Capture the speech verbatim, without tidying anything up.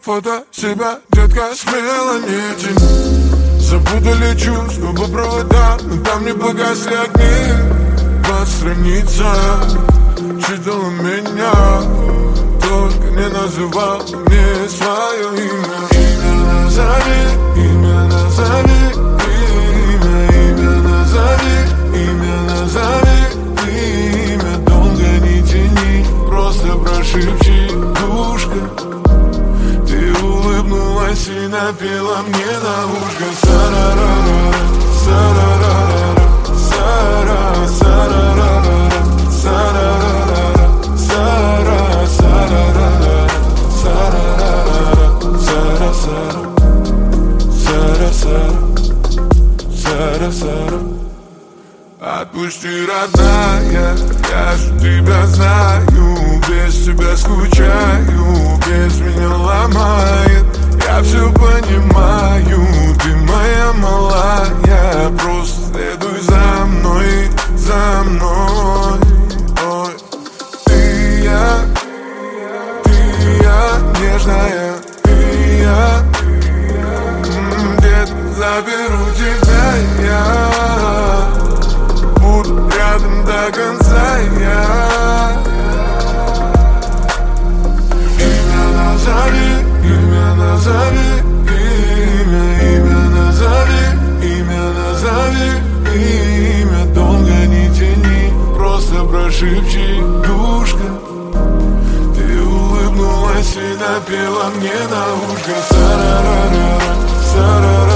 фото себя, детка, смело не тяни. Запутали чувства по проводам, но там не погасли огни. По страницам читала меня, только не называл мне свое имя. Имя назови, имя назови, имя, имя назови, имя назови, имя. Долго не тяни, просто прошепчи, душка. Ты улыбнулась и напела мне на ушко. Сарарара, сарарара, сара, сарарара, сарарара, сара, сарарара, сарарара, сара, сара, сара, сара, сара, сара. Отпусти, родная, я же тебя знаю. Без тебя скучаю, без меня ломает. Я все понимаю, ты моя малая. Просто следуй за мной, за мной. Ой, ты я, ты я, нежная, ты я. Где-то заберу тебя я. Буду рядом до конца я. Имя назови, имя назови, имя, имя назови, имя назови, имя. Долго не тяни, просто прошепчи, душка. Ты улыбнулась и напела мне на ушко. Сарарара, сарарара.